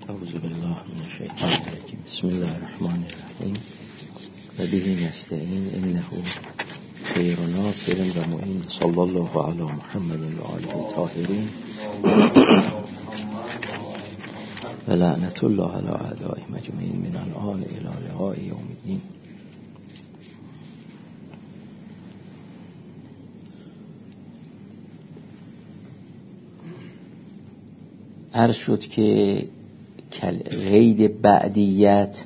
اعوذ بالله من الشیطان الرجیم. بسم الله الرحمن الرحیم و به نستعین انه خیر ناصر و معین. صلی الله علی محمد و آله الطاهرین و لعنت الله علی اعدائهم اجمعین من الان الی لقاء یوم الدین. عرض شد که قید بعدیت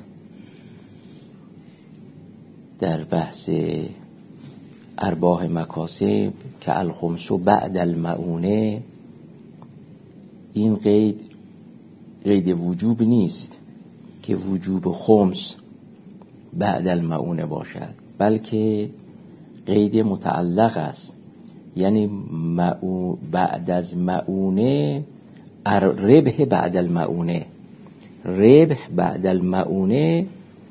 در بحث ارباح مکاسب که الخمس بعد المعونه، این قید وجوب نیست که وجوب خمس بعد المعونه باشد، بلکه قید متعلق است، یعنی بعد از معونه ربح بعد المعونه، ربح بعد المعونه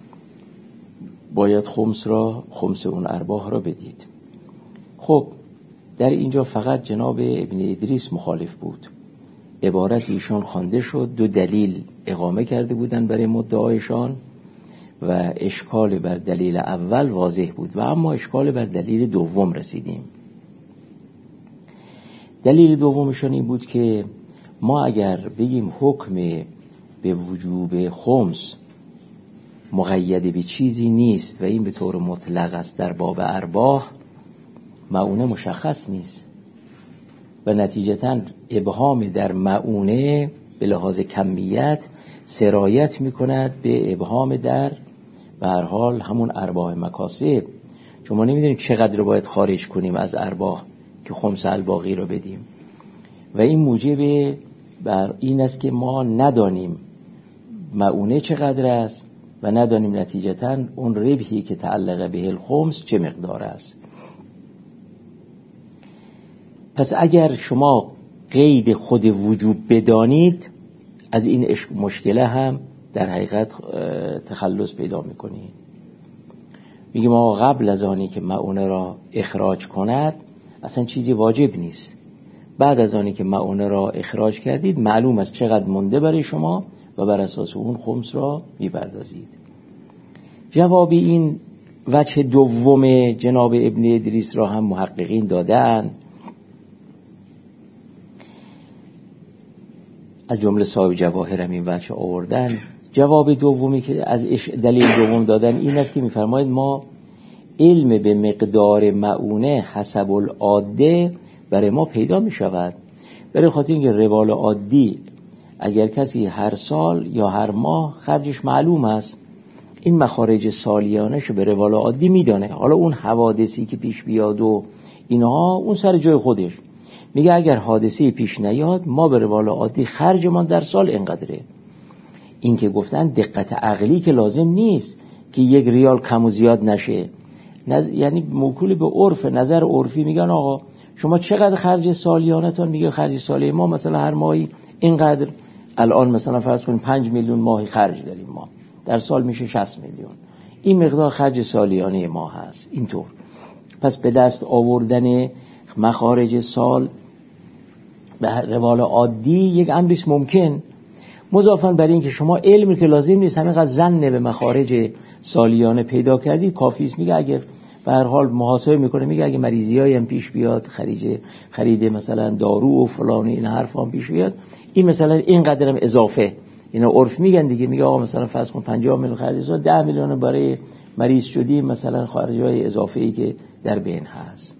باید خمس اون ارباح را بدید. خب در اینجا فقط جناب ابن ادریس مخالف بود. عبارت ایشان خوانده شد، دو دلیل اقامه کرده بودند برای مدعایشان و اشکال بر دلیل اول واضح بود و اما اشکال بر دلیل دوم رسیدیم. دلیل دومشان این بود که ما اگر بگیم حکم به وجوب خمس مقید به چیزی نیست و این به طور مطلق است در باب ارباح، معونه مشخص نیست و نتیجتاً ابهام در معونه به لحاظ کمیت سرایت می کند به ابهام در به هر حال همون ارباح مکاسب، چون ما نمیدونیم چقدر رو باید خارج کنیم از ارباح که خمس الباقی رو بدیم و این موجب بر این است که ما ندانیم معونه چقدر است و ندانیم نتیجتاً اون ربحی که تعلق به الخمس چه مقدار است. پس اگر شما قید خود وجوب بدانید، از این مشکله هم در حقیقت تخلص پیدا میکنید. میگیم ما قبل از آنی که معونه را اخراج کند اصلا چیزی واجب نیست، بعد از آنی که معونه را اخراج کردید معلوم است چقدر مونده برای شما و بر اساس اون خمس را میپردازید. جواب این وجه دوم جناب ابن ادریس را هم محققین دادن، از جمله صاحب جواهر هم این وجه آوردن. جواب دومی که از دلیل دوم دادن این است که میفرماید ما علم به مقدار معونه حسب العاده برای ما پیدا می شود، برای خاطر اینکه روال عادی اگر کسی هر سال یا هر ماه خرجش معلوم است، این مخارج سالیانش به روال عادی میدانه. حالا اون حوادثی که پیش بیاد و اینها اون سر جای خودش، میگه اگر حادثی پیش نیاد ما به روال عادی خرجمان در سال اینقدره. این که گفتن دقت عقلی که لازم نیست که 1 ریال کم و زیاد نشه، یعنی موکول به عرف، نظر عرفی میگن آقا شما چقدر خرج سالیانتون؟ میگه خرج سالی ما مثلا هر ماهی اینقدر، الان مثلا فرض کنیم 5 میلیون ماهی خرج داریم ما، در سال میشه 60 میلیون، این مقدار خرج سالیانه ما هست. اینطور پس به دست آوردن مخارج سال به روال عادی یک امریست ممکن، مضافاً بر این که شما علمی که لازم نیست همینقدر ظن به مخارج سالیانه پیدا کردید کافی است. میگه اگر به هر حال محاسبه میکنه، میگه اگه مریضیایی هم پیش بیاد، خرید مثلا دارو و فلان این حرفا هم پیش بیاد، این مثلا اینقدر هم اضافه، اینا عرف میگن دیگه، میگه آقا مثلا فرض کن 50 میلیون خرج، 10 میلیون برای مریض شدی، مثلا خارجای اضافه ای که در بین هست.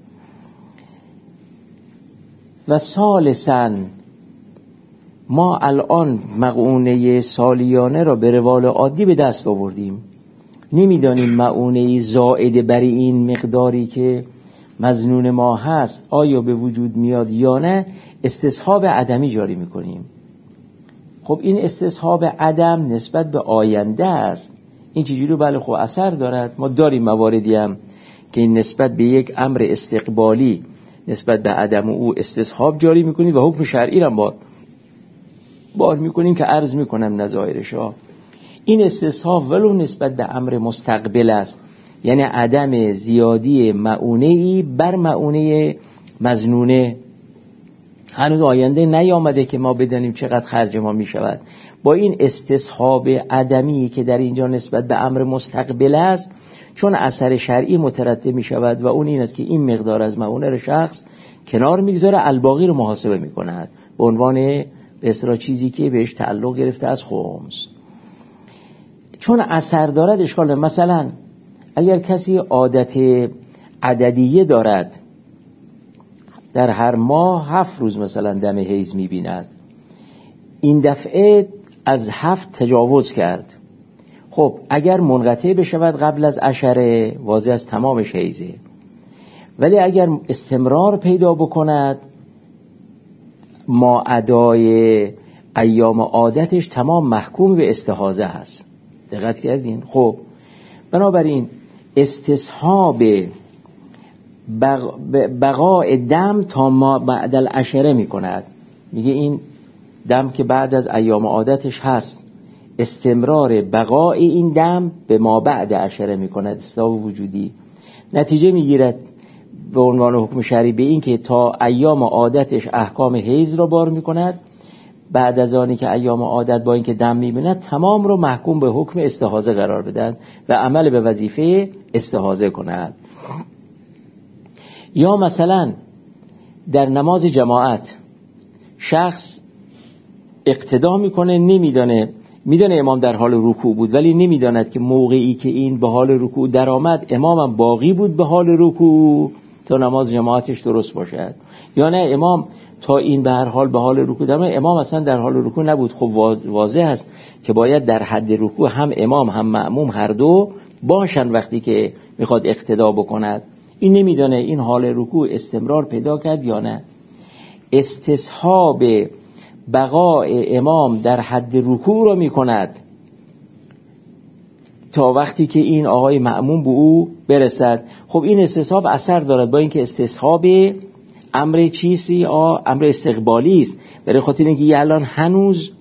و ثالثاً ما الان معونه سالیانه را به روال عادی به دست آوردیم، نمیدانیم معونه زائد بر این مقداری که مظنون ما هست آیا به وجود میاد یا نه، استصحاب عدمی جاری میکنیم. خب این استصحاب عدم نسبت به آینده است، این چجوری؟ بله خب اثر دارد. ما داریم مواردی هم که این نسبت به یک امر استقبالی نسبت به عدم او استصحاب جاری میکنیم و حکم شرعی را بار میکنیم که عرض میکنم نظایرش ها. این استصحاب ولو نسبت به امر مستقبل است، یعنی عدم زیادی معونه‌ای بر معونه مظنونه هنوز آینده نیامده که ما بدانیم چقدر خرج ما می شود. با این استصحاب عدمی که در اینجا نسبت به امر مستقبل است، چون اثر شرعی مترتب می شود و اون این است که این مقدار از مؤونه شخص کنار میگذاره، الباقی رو محاسبه می کند به عنوان به اصطلاح چیزی که بهش تعلق گرفته از خمس. چون اثر دارد اشکال. مثلا اگر کسی عادت عددیه دارد، در هر ماه 7 روز مثلا دم حیض می‌بیند، این دفعه از 7 تجاوز کرد، خب اگر منقطع بشود قبل از عشره واضح از تمامش حیضه، ولی اگر استمرار پیدا بکند ما ادای ایام عادتش تمام محکوم به استحاضه هست. دقت کردین؟ خب بنابراین استصحاب بقاء دم تا ما بعد العشره می کند. میگه این دم که بعد از ایام عادتش هست، استمرار بقاء این دم به ما بعد عشره می کند، استصحاب وجودی. نتیجه می گیرد به عنوان حکم شرعی به این که تا ایام عادتش احکام حیض را بار می کند، بعد از آنی که ایام عادت با این که دم می بیند تمام رو محکوم به حکم استحاضه قرار بدن و عمل به وظیفه استحاضه کند. یا مثلا در نماز جماعت شخص اقتدا میکنه، میدانه امام در حال رکوع بود، ولی نمیداند که موقعی که این به حال رکوع در آمد امامم باقی بود به حال رکوع تا نماز جماعتش درست باشد، یا نه امام تا این به هر حال به حال رکوع در آمد امام اصلا در حال رکوع نبود. خب واضح است که باید در حد رکوع هم امام هم مأموم هر دو باشن وقتی که میخواد اقتدا بکند. این نمیدانه این حال رکوع استمرار پیدا کرد یا نه. استصحاب بقاء امام در حد رکوع را میکند تا وقتی که این آقای مأموم به او برسد. خب این استصحاب اثر دارد، با اینکه استصحاب امر چیزی امر استقبالی است، برای خاطر اینکه الان هنوز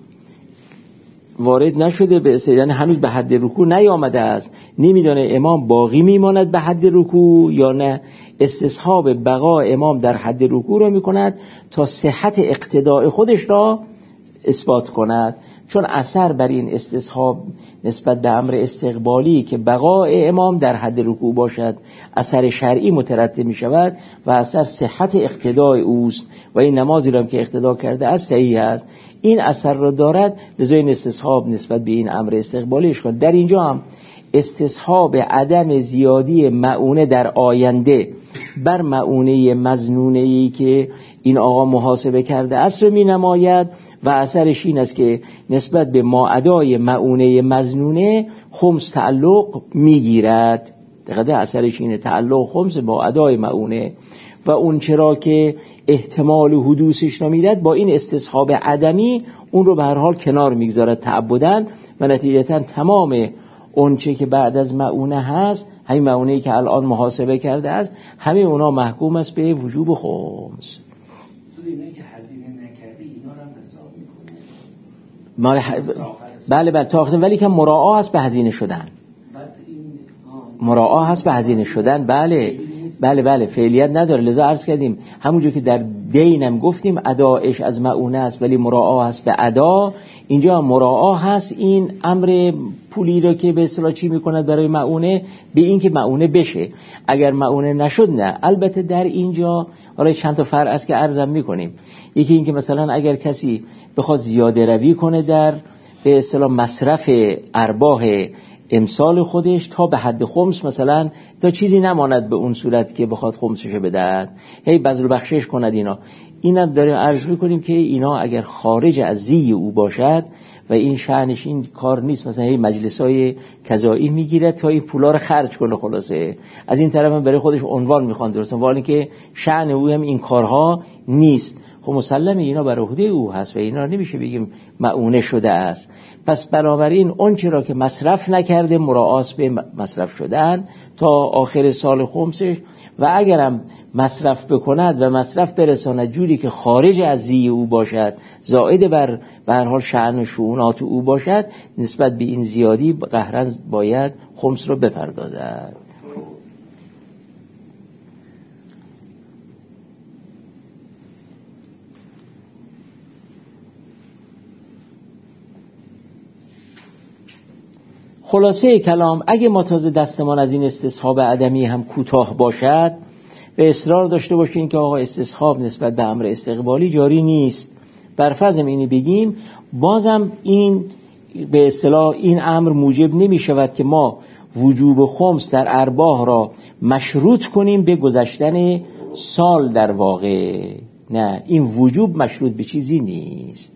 وارد نشده به یعنی هنوز به حد رکوع نیامده است، نمیدانه امام باقی میماند به حد رکوع یا نه. استصحاب بقا امام در حد رکوع را میکند تا صحت اقتداء خودش را اثبات کند، چون اثر بر این استصحاب نسبت به امر استقبالی که بقاء امام در حد رکوع باشد اثر شرعی مترتب می شود و اثر صحت اقتداء اوست و این نمازی را که اقتدا کرده است صحیح است، این اثر را دارد. لذا این استصحاب نسبت به این امر استقبالیش کن. در اینجا هم استصحاب عدم زیادی مؤونه در آینده بر مؤونه مظنونه‌ای که این آقا محاسبه کرده است رو می نماید و اثرش این است که نسبت به ماعدای مؤونه مظنونه خمس تعلق می گیرد. دقیقه اثرش اینه، تعلق خمس با ادای مؤونه و اون چرا که احتمال حدوثش نمیداد با این استصحاب عدمی اون رو به هر حال کنار میگذارد تعبداً و نتیجتاً تمام اون چه که بعد از مؤونه هست، همین مؤونه‌ای که الان محاسبه کرده است، همه اونا محکوم است به وجوب خمس. تو اینایی که هزینه نکردی اینا رو هم حساب میکنه؟ بله تا آخر، ولی که مراعا هست به هزینه شدن. مراعا هست به هزینه شدن. بله فعلیت نداره. لذا عرض کردیم همونجور که در دینم گفتیم ادایش از مؤونه است ولی مراعا هست به ادا، اینجا مراعا هست این امر پولی رو که به اصطلاح چی میکند برای مؤونه به این که مؤونه بشه. اگر مؤونه نشد نه. البته در اینجا حالا چند تا فرع است که عرضم میکنیم. یکی این که مثلا اگر کسی بخواد زیاده روی کنه در به اصطلاح مصرف ارباح امسال خودش تا به حد خمس، مثلا تا چیزی نماند به اون صورت که بخواد خمسش بدهد، هی بذل و بخشش کند، اینا داریم عرض میکنیم که اینا اگر خارج از زی او باشد و این شأنش این کار نیست، مثلا هی مجلسای قضایی میگیره تا این پولا رو خرج کنه، خلاصه از این طرف هم برای خودش عنوان میخوان درست، ولی که شأن او هم این کارها نیست. خب مسلمه اینا بر عهده او هست و اینا نمیشه بگیم مؤونه شده است. پس بنابراین اون چرا که مصرف نکرده مراعات به مصرف شدن تا آخر سال خمسش، و اگرم مصرف بکند و مصرف برساند جوری که خارج از زی او باشد، زائد بر هر حال شأن و شؤونات او باشد، نسبت به این زیادی قهرا باید خمس رو بپردازد. خلاصه کلام اگه ما تازه دستمان از این استصحاب عدمی هم کوتاه باشد و اصرار داشته باشیم که آقا استصحاب نسبت به امر استقبالی جاری نیست، برفرض اینی بگیم، بازم این به اصطلاح این امر موجب نمی شود که ما وجوب خمس در ارباح را مشروط کنیم به گذشتن سال. در واقع نه، این وجوب مشروط به چیزی نیست.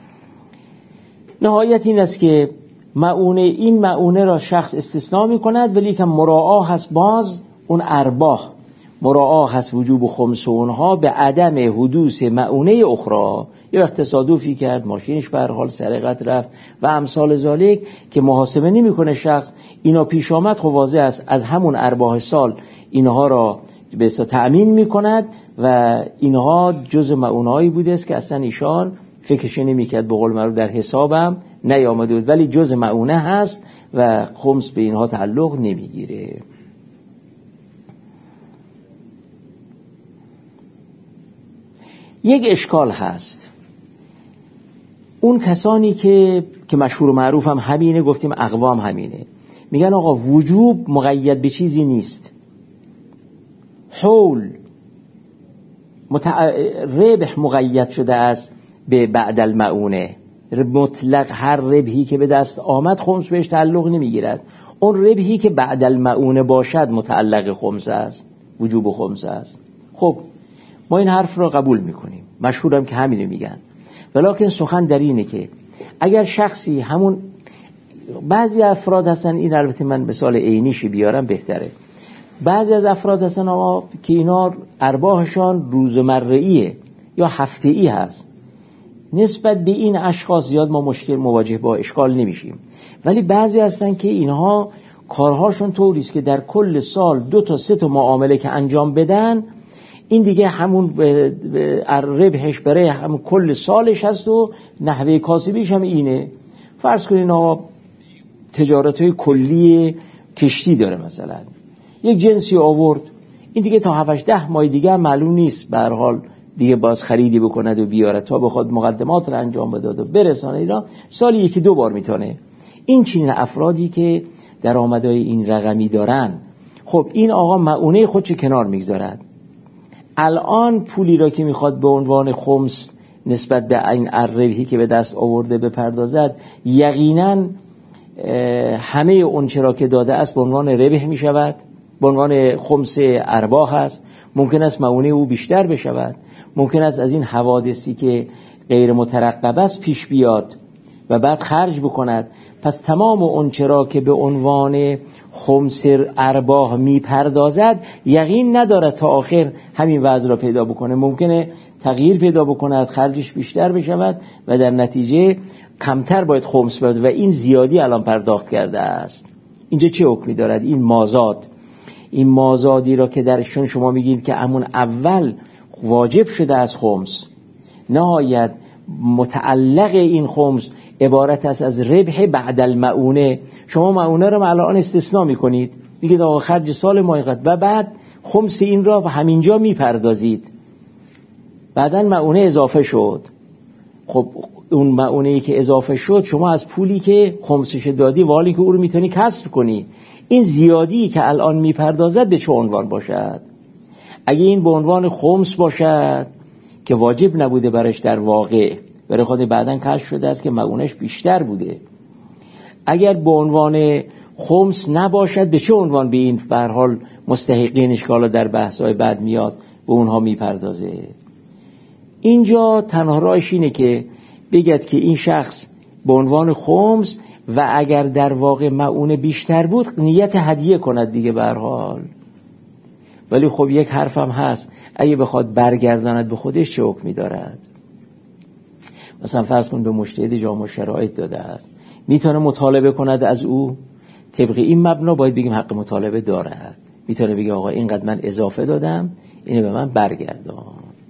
نهایت این است که این مؤونه را شخص استثناء می کند، ولی که مراعا هست باز اون ارباح، مراعا هست وجوب خمس اونها به عدم حدوث مؤونه اخرى. یا وقت تصادفی کرد، ماشینش به هر حال سرقت رفت و امثال ذالک که محاسبه نمی کنه شخص، اینا پیش آمد، خب واضح است از همون ارباح سال اینها را به اصطلاح تأمین می کند و اینها جز مؤونهایی بوده است که اصلا ایشان فکرش نمی کرد، به قول معروف در حسابم نیامده بود، ولی جز مؤونه هست و خمس به اینها تعلق نمی گیره. یک اشکال هست، اون کسانی که مشهور و معروف هم همینه، گفتیم اقوام همینه، میگن آقا وجوب مقید به چیزی نیست، حول ربح مقید شده است به بعد المعونه، مطلق هر ربحی که به دست آمد خمس بهش تعلق نمیگیرد، اون ربحی که بعد المعونه باشد متعلق خمس است، وجوب خمس است. خب ما این حرف را قبول میکنیم، مشهورم که همینو میگن، ولکن سخن در اینه که اگر شخصی همون بعضی افراد هستن، این البته من مثال عینیشی بیارم بهتره، بعضی از افراد هستن که اینا ارباحشان روزمره‌ایه یا هفته‌ای هست، نسبت به این اشخاص زیاد ما مشکل مواجه با اشکال نمیشیم، ولی بعضی هستن که اینها کارهاشون طوریست که در کل سال 2 تا 3 تا معامله که انجام بدن، این دیگه همون ربحش برای همون کل سالش هست و نحوه کاسبیش هم اینه. فرض کنین آقا تجارت‌های کلی کشتی داره، مثلا یک جنسی آورد، این دیگه تا 7-10 ماه دیگه معلوم نیست به هر حال دیگه باز خریدی بکند و بیاره تا بخواد مقدمات رو انجام بده و برسانه، اینا سالی 1-2 بار میتونه. این چنین افرادی که درآمدهای این رقمی دارن، خب این آقا مؤونه خودش کنار میگذارد، الان پولی را که میخواد به عنوان خمس نسبت به این ربحی که به دست آورده بپردازد، یقینا همه اون چرا که داده است به عنوان ربح میشود، به عنوان خمس ارباح است. ممکن است مؤونه او بیشتر بشود، ممکن است از این حوادثی که غیر مترقب است پیش بیاد و بعد خرج بکند. پس تمام اون چرا که به عنوان خمس ارباح میپردازد یقین ندارد تا آخر همین وضع را پیدا بکنه، ممکنه تغییر پیدا بکند، خرجش بیشتر بشود و در نتیجه کمتر باید خمس بده و این زیادی الان پرداخت کرده است. اینجا چه حکمی دارد؟ این مازاد، این مازادی را که درشون شما میگید که همون اول واجب شده از خمس، نهایت متعلق این خمس عبارت است از ربح بعد المعونه. شما معونه را الان استثناء میکنید، میگید آقا خرج سال ما اینقدر و بعد خمس این را همینجا میپردازید، بعدن معونه اضافه شد. خب اون معونه‌ای که اضافه شد شما از پولی که خمسش دادی و حالی که او رو میتونی کسب کنی، این زیادی که الان میپردازد به چه عنوان باشد؟ اگه این به عنوان خمس باشد که واجب نبوده برش، در واقع برای خود بعدن کشف شده است که معونش بیشتر بوده، اگر به عنوان خمس نباشد به چه عنوان به این به هر حال مستحقینش که حالا در بحث‌های بعد میاد به اونها میپردازه؟ اینجا تنها راهش اینه که بگید که این شخص به عنوان خمس و اگر در واقع معونه بیشتر بود نیت هدیه کند دیگه به هر حال. ولی خب یک حرفم هست، اگه بخواد برگرداند به خودش چه حکمی دارد؟ مثلا فرض کن به مجتهد جامع شرایط داده است، میتونه مطالبه کند از او؟ طبق این مبنا باید بگیم حق مطالبه دارد، میتونه بگه آقا اینقدر من اضافه دادم اینو به من برگردان.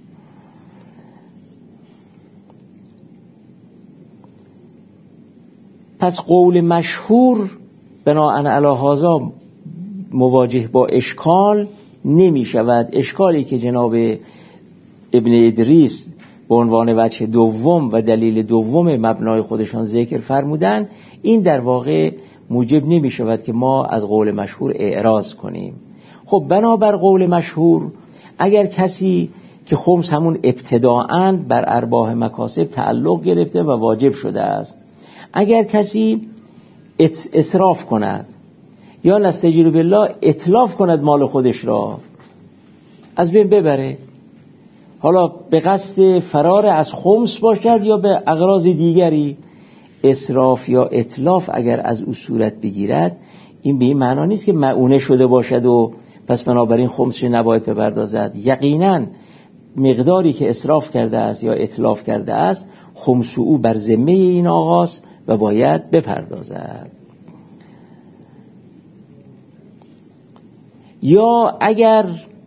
پس قول مشهور بناء علی هذا مواجه با اشکال نمی شود. اشکالی که جناب ابن ادریس به عنوان وجه دوم و دلیل دوم مبنای خودشان ذکر فرمودن، این در واقع موجب نمی شود که ما از قول مشهور اعراض کنیم. خب بنابر قول مشهور اگر کسی که خمس همون ابتداءً بر ارباح مکاسب تعلق گرفته و واجب شده است، اگر کسی اسراف کند یا نستجیر بالله اتلاف کند مال خودش را از بین ببره، حالا به قصد فرار از خمس باشد یا به اغراض دیگری، اسراف یا اتلاف اگر از او صورت بگیرد، این به این معنا نیست که مؤونه شده باشد و پس بنابراین خمسش نباید بپردازد. یقیناً مقداری که اسراف کرده است یا اتلاف کرده است خمس او بر ذمه این آقاست و باید بپردازد. یا اگر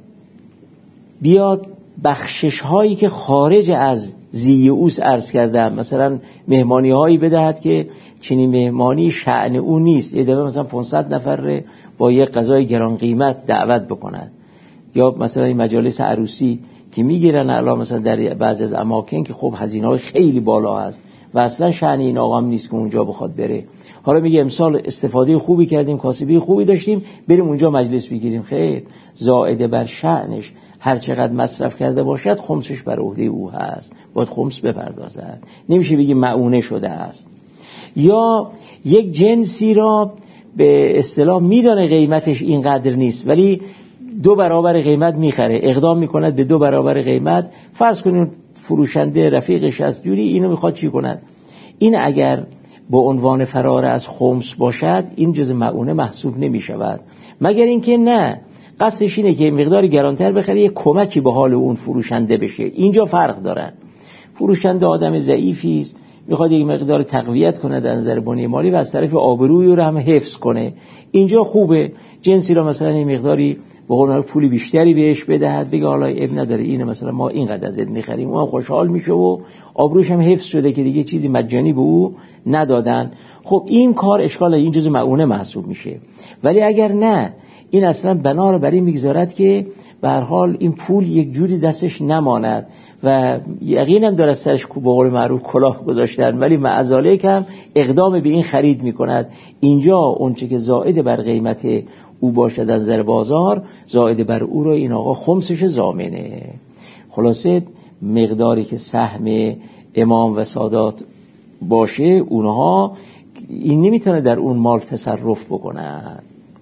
بیاد بخشش هایی که خارج از زی اوس عرض کردم، مثلا مهمانی هایی بدهد که چنین مهمانی شأن او نیست، یه دفعه مثلا 500 نفر با یک غذای گران قیمت دعوت بکند، یا مثلا این مجالس عروسی که میگیرن الان مثلا در بعضی از اماکن که خب هزینه های خیلی بالا هست و اصلا شأن این آقام نیست که اونجا بخواد بره، حالا میگه امسال استفاده خوبی کردیم، کاسبی خوبی داشتیم، بریم اونجا مجلس بگیریم. خیر، زائد بر شأنش هر چقدر مصرف کرده باشد خمسش بر عهده او هست، باید خمس بپردازد، نمیشه بگی مؤونه شده است. یا یک جنسی را به اصطلاح میدانه قیمتش اینقدر نیست ولی 2 برابر قیمت میخره، اقدام میکند به 2 برابر قیمت، فرض کنید فروشنده رفیقش از جوری اینو میخواد چی کند، این اگر با عنوان فرار از خمس باشد این جز مؤونه محسوب نمیشود، مگر اینکه نه قصدش اینه که مقدار گرانتر بخره یک کمکی به حال اون فروشنده بشه. اینجا فرق دارد، فروشنده آدم ضعیفی است، میخواد یک مقدار تقویت کنه در نظر بنیه مالی و از طرف آبروی رو هم حفظ کنه، اینجا خوبه جنسی را مثلا این مقداری به قول پولی بیشتری بهش بدهد، بگه حالا اب نداره اینه مثلا ما اینقدر ازت میخریم، اون خوشحال میشه و آبروش هم حفظ شده که دیگه چیزی مجانی به او ندادن. خب این کار اشکال، این جزء مؤونه محسوب میشه. ولی اگر نه، این اصلا بنا رو بر این میگذارد که به هر حال این پول یک جوری دستش نماند و یقینم داره سرش به قول معروف کلاه گذاشتن، ولی معذالک هم اقدام به این خرید میکند. اینجا اونچه که زائد بر قیمت او باشد از نظر بازار، زائد بر او رو این آقا خمسش ضامنه. خلاصه مقداری که سهم امام و سادات باشه اونها این نمیتونه در اون مال تصرف بکند.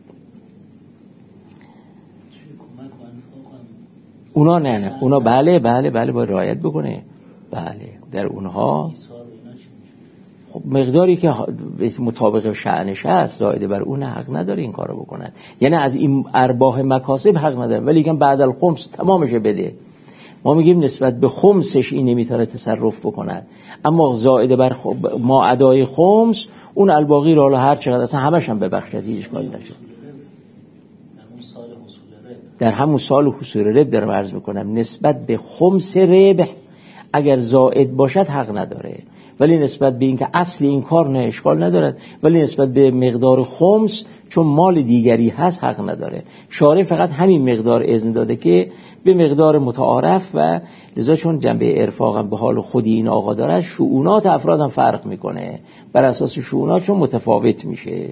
اونا نه اونا بله باید رعایت بکنه، بله در اونها خب مقداری که مطابق شأنش هست زائد بر اون حق نداره این کارو بکند، یعنی از این ارباح مکاسب حق نداره، ولی که بعد الخمس تمامش بده. ما میگیم نسبت به خمسش این نمیتونه تصرف بکند، اما زائد بر ما ادای خمس اون الباقی رو حالا هر چقدر اصلا همش هم ببخشد، هیچ کاری نشه. در همون سال حصول ربح دارم عرض میکنم، نسبت به خمس ربح اگر زائد باشد حق نداره، ولی نسبت به اینکه اصل این کار نه اشکال ندارد، ولی نسبت به مقدار خمس چون مال دیگری هست حق نداره. شارع فقط همین مقدار اذن داده که به مقدار متعارف و لذا چون جنبه ارفاق هم به حال خودی این آقا داره، شؤونات افراد هم فرق میکنه، بر اساس شؤونات چون متفاوت میشه.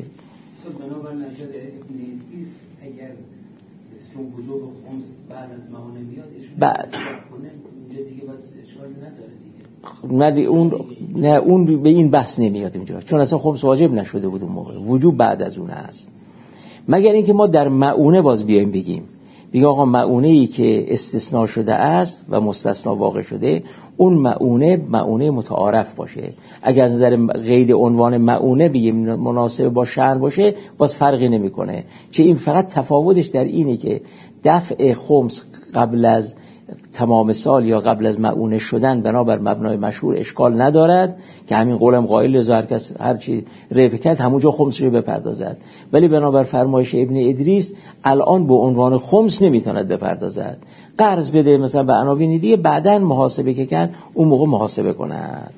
چون وجوب خمس بعد از مؤونه میاد بعد اینجا دیگه بس اشکال نداره دیگه. نه اون به این بحث نمیاد اینجا، چون اصلا خمس واجب نشده بود اون موقع، وجوب بعد از اون است. مگر اینکه ما در مؤونه باز بیایم بگیم آقا مؤونه ای که استثناء شده است و مستثنا واقع شده، اون مؤونه متعارف باشه. اگر از نظر قید عنوان مؤونه بگیم مناسب با شأن باشه باز فرقی نمیکنه، چه این فقط تفاوتش در اینه که دفع خمس قبل از تمام سال یا قبل از مؤونه شدن بنابر مبنای مشهور اشکال ندارد که همین قولم قائل هر کس هر چی ربح کرد همونجا خمسش بپردازد، ولی بنابر فرمایش ابن ادریس الان به عنوان خمس نمیتواند بپردازد. قرض بده مثلا به عناوین دیگه، بعداً محاسبه که کرد اون موقع محاسبه کند.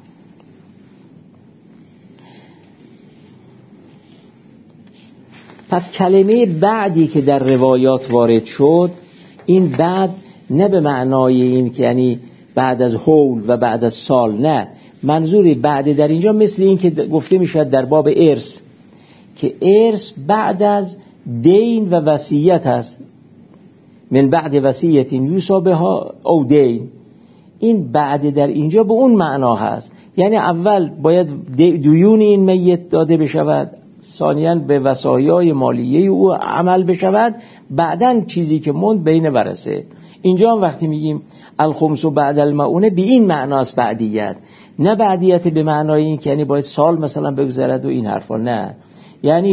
پس کلمه بعدی که در روایات وارد شد، این بعد نه به معنای این که یعنی بعد از حول و بعد از سال، نه، منظور بعد در اینجا مثل این که گفته میشد در باب ارث که ارث بعد از دین و وصیت است، من بعد وصیت یوصی بها او دین. این بعد در اینجا به اون معنا هست، یعنی اول باید دیون این میت داده بشود، ثانیاً به وصایای مالیه او عمل بشود، بعداً چیزی که موند بین ورثه. اینجا هم وقتی میگیم الخمس بعد المؤونه به این معناست بعدیت، نه بعدیت به معنای این که یعنی باید سال مثلا بگذرد و این حرفا، نه، یعنی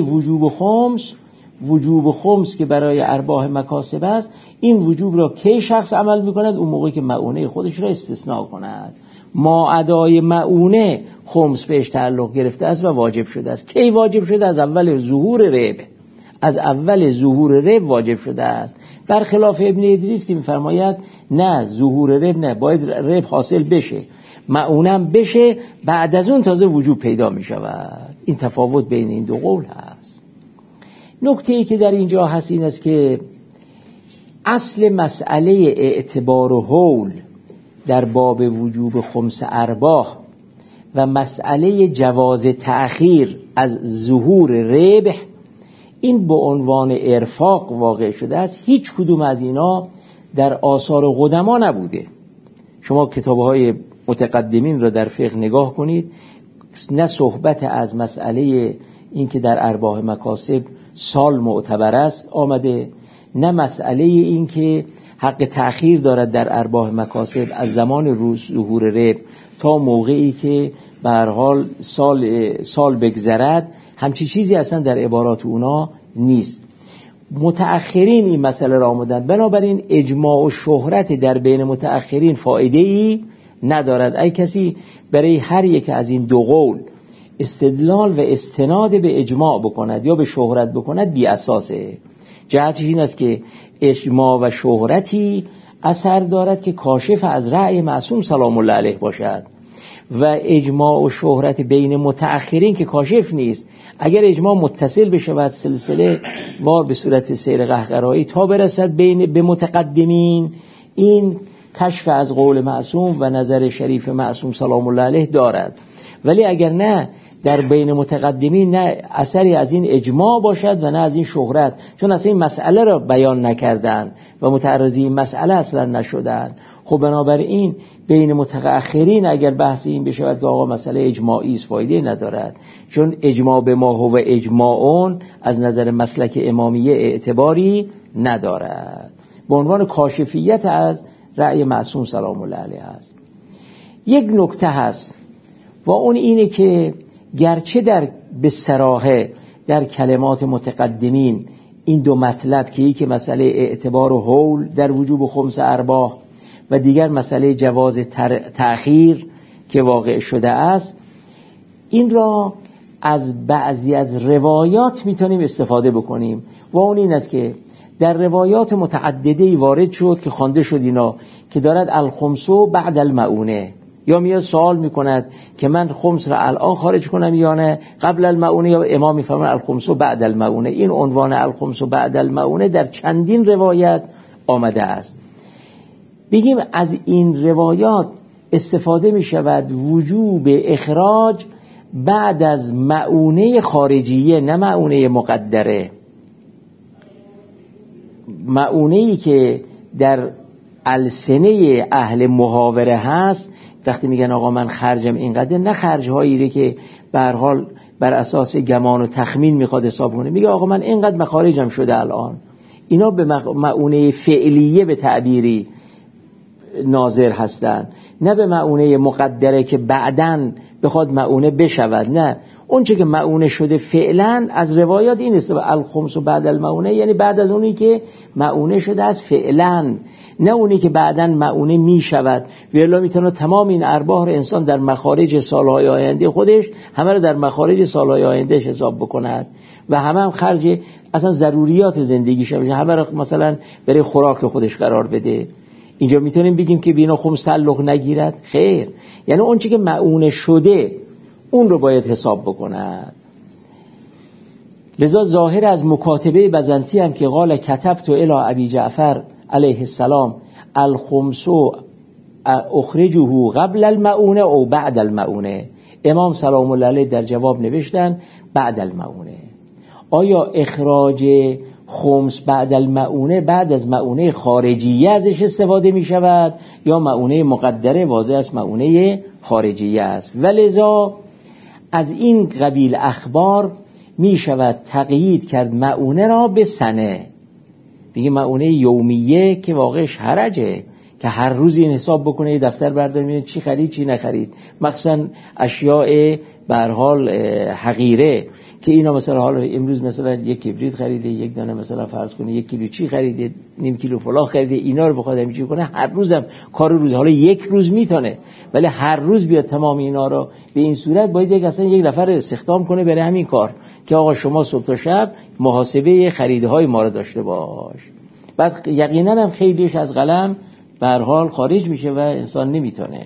وجوب خمس که برای ارباح مکاسب است، این وجوب را کی شخص عمل میکند؟ اون موقعی که مؤونه خودش را استثناء کند. ما ادای مؤونه خمس بهش تعلق گرفته است و واجب شده است. کی واجب شده؟ از اول ظهور رب واجب شده است، برخلاف ابن ادریس که میفرماید نه، ظهور رب نه، باید رب حاصل بشه، مؤونم بشه، بعد از اون تازه وجوب پیدا می شود. این تفاوت بین این دو قول هست. نکته‌ای که در اینجا هست این است که اصل مسئله اعتبار و حول در باب وجوب خمس ارباح و مسئله جواز تأخیر از ظهور ربح، این به عنوان ارفاق واقع شده است. هیچ کدوم از اینا در آثار قدما نبوده. شما کتاب‌های متقدمین را در فقه نگاه کنید، نه صحبت از مسئله این که در ارباح مکاسب سال معتبر است آمده، نه مسئله این که حق تأخیر دارد در ارباح مکاسب از زمان ظهور رب تا موقعی که به هر حال سال بگذرد. همچی چیزی اصلا در عبارات اونا نیست. متأخرین این مسئله را آمدن، بنابراین اجماع و شهرت در بین متأخرین فایده‌ای ندارد. ای کسی برای هر یک از این دو قول استدلال و استناد به اجماع بکند یا به شهرت بکند بی اساسه. جهتش این است که اجماع و شهرتی اثر دارد که کاشف از رأی معصوم سلام الله علیه باشد و اجماع و شهرت بین متأخرین که کاشف نیست. اگر اجماع متصل بشود سلسله وار به صورت سیر قهقرایی تا برسد به متقدمین، این کشف از قول معصوم و نظر شریف معصوم سلام الله علیه دارد. ولی اگر نه در بین متقدمین نه اثری از این اجماع باشد و نه از این شهرت، چون اصلا این مسئله را بیان نکردن و متعرضی این مسئله اصلا نشدن. خب بنابراین بین متأخرین اگر بحث این بشود که آقا مسئله اجماعی است، فایده ندارد، چون اجماع به ما هو اجماعون از نظر مسلک امامیه اعتباری ندارد. به عنوان کاشفیت از رأی معصوم سلام الله علیه است. یک نکته هست و اون اینه که گرچه به صراحه در کلمات متقدمین این دو مطلب که یکی مسئله اعتبار و حول در وجوب خمس ارباح و دیگر مسئله جواز تأخیر که واقع شده است، این را از بعضی از روایات میتونیم استفاده بکنیم و اون این است که در روایات متعددی وارد شد که خوانده شد اینا که دارد الخمسو بعد المؤونه، یا میاد سوال میکند که من خمس را الان خارج کنم یا نه قبل المؤونه، یا امام میفرماید الخمسو بعد المؤونه. این عنوان الخمسو بعد المؤونه در چندین روایت آمده است. بگیم از این روایات استفاده میشود وجوب اخراج بعد از مؤونه خارجیه، نه مؤونه مقدره. مؤونه‌ای که در السنه اهل محاوره هست، وقتی میگن آقا من خرجم اینقدر، نه خرج‌هایی که به هر حال بر اساس گمان و تخمین میخواد حساب کنه، میگه آقا من اینقدر مخارجم شده الان. اینا به مؤونه فعلیه به تعبیری ناظر هستند، نه به مؤونه مقدره که بعداً بخواد مؤونه بشود. نه، اون چه که مؤونه شده فعلا از روایات این است الخمس بعد المؤونه، یعنی بعد از اونی که مؤونه شده است فعلا، نه اونی که بعداً مؤونه می شود. ولی میتونه تمام این ارباح رو انسان در مخارج سالهای آینده خودش همه رو در مخارج سالهای آینده حساب بکند و هم خرج اصلا ضروریات زندگیش همه رو مثلا برای خوراک خودش قرار بده. اینجا میتونیم بگیم که بینا خمس تعلق نگیرد؟ خیر، یعنی اون چی که مؤونه شده اون رو باید حساب بکند. لذا ظاهر از مکاتبه بزنطی هم که قال کتبت الی ابی جعفر علیه السلام الخمس اخرجه قبل المؤونه او بعد المؤونه، امام سلام الله علیه در جواب نوشتن بعد المؤونه. آیا اخراج خمس بعد المعونه بعد از معونه خارجیه ازش استفاده می شود یا معونه مقدره؟ واضح است معونه خارجیه است. ولذا از این قبیل اخبار می شود تقیید کرد معونه را به سنه. دیگه معونه یومیه که واقعش حرجه که هر روز این حساب بکنه، یه دفتر بردار میبینه چی خرید چی نخرید، مخصوصا اشیاء به هر حال حقیره که اینا مثلا حالا امروز مثلا یک کبریت خریده، یک دانه مثلا فرض کنه یک کیلو چی خریده، نیم کیلو فلان خریده، اینا رو بخواد همینجوری کنه هر روزم کار روز، حالا یک روز میتونه ولی هر روز بیاد تمام اینا رو به این صورت باید اصلا یک نفر استخدام کنه برای همین کار که آقا شما صبح تا شب محاسبه خریدهای ما رو داشته باش. بعد یقینا هم خیلیش از قلم به هر حال خارج میشه و انسان نمیتونه.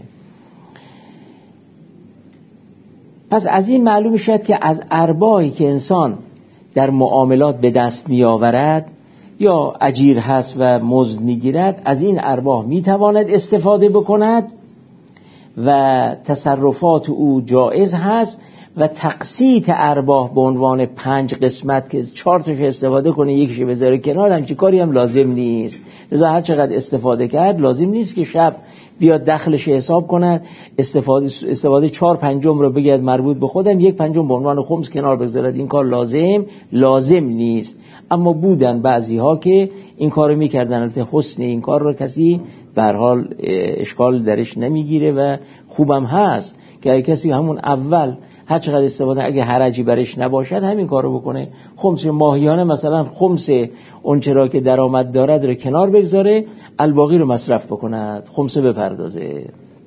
پس از این معلوم میشد که از ارباحی که انسان در معاملات به دست میآورد یا اجیر هست و مزد میگیرد، از این ارباح میتواند استفاده بکند و تصرفات او جایز هست و تقسیط ارباح به عنوان 5 قسمت که 4 تاش استفاده کنه یکیش بذاره کنار همچین کاری هم لازم نیست. لذا هر چقدر استفاده کرد لازم نیست که شب بیاد دخلش حساب کند، استفاده 4/5 رو بگید مربوط به خودم، 1/5 به عنوان خمس کنار بگذارد. این کار لازم نیست. اما بودن بعضی ها که این کارو میکردن. البته حسن این کار رو کسی به هر حال اشکال درش نمیگیره و خوبم هست که کسی همون اول هر چقدر استفاده اگه حرجی برش نباشد همین کارو بکنه. خمس ماهیانه مثلا خمس اون چرا که درآمد دارد رو کنار بگذاره، الباقی رو مصرف بکند، خمس بپردازه.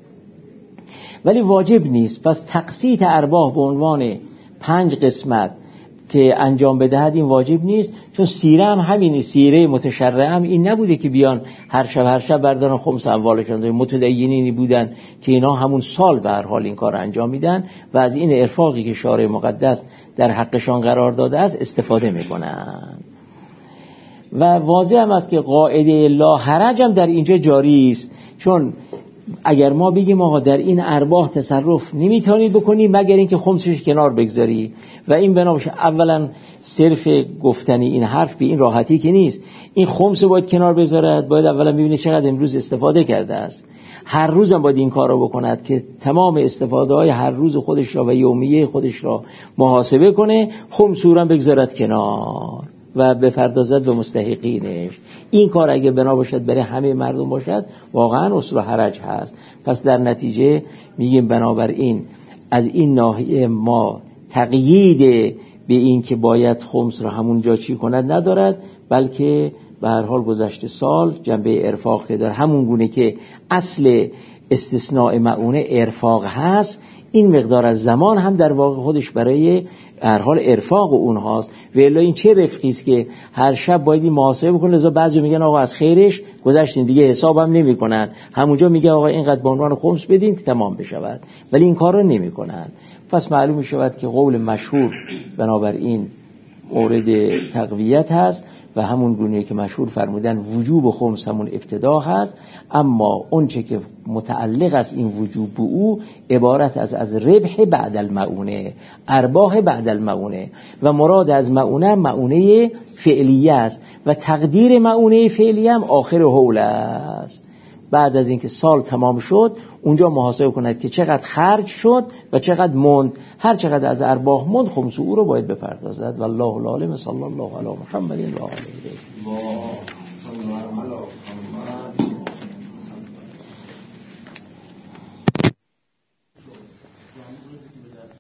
ولی واجب نیست. پس تقسیط ارباح به عنوان 5 قسمت که انجام بدهد این واجب نیست، چون سیره هم همینه. سیره متشرعه هم این نبوده که بیان هر شب بردارن خمس اموالشون. متدینینی بودن که اینا همون سال به هر حال این کار انجام میدن و از این ارفاقی که شارع مقدس در حقشان قرار داده است استفاده میکنن. و واضح هم است که قاعده لا حرج هم در اینجا جاری است، چون اگر ما بگیم آقا در این ارباح تصرف نمیتونی بکنی مگر اینکه خمسش کنار بگذاری و این بنا باشه، اولا صرف گفتنی این حرف به این راحتی که نیست. این خمس باید کنار بذارد، باید اولا ببینه چقدر امروز استفاده کرده است، هر روز هم باید این کار رو بکند که تمام استفاده های هر روز خودش را و یومیه خودش را محاسبه کنه، خمس رو هم بگذارد کنار و بپردازد به مستحقینش. این کار اگه بنا باشد برای همه مردم باشد واقعا اصل و حرج هست. پس در نتیجه میگیم بنابراین از این ناحیه ما تقیید به این که باید خمس را همون جا چی کند ندارد، بلکه به هر حال گذشته سال جنبه ارفاق که داره، همون گونه که اصل استثناء معونه ارفاق هست، این مقدار از زمان هم در واقع خودش برای هر حال ارفاق اونهاست. و الا این چه رفقی است که هر شب باید این محاسبه بکنه. لذا بعضی میگن آقا از خیرش گذشتین دیگه حسابم نمیکنن، همونجا میگه آقا اینقدر به عنوان خمس بدین که تمام بشود، ولی این کار رو نمیکنن. پس معلوم میشود که قول مشهور بنابراین مورد تقویت هست و همون گونه که مشهور فرمودن وجوب خمس همون ابتدا هست، اما اون چه که متعلق است این وجوب به او عبارت از ربح بعد المعونه، ارباح بعد المعونه، و مراد از معونه معونه فعلیه است و تقدیر معونه فعلیه هم آخر حول است. بعد از اینکه سال تمام شد اونجا محاسبه کند که چقدر خرج شد و چقدر موند، هر چقدر از ارباح موند خمس او رو باید بپردازد. والله العالم. صلی الله علی محمد و آله.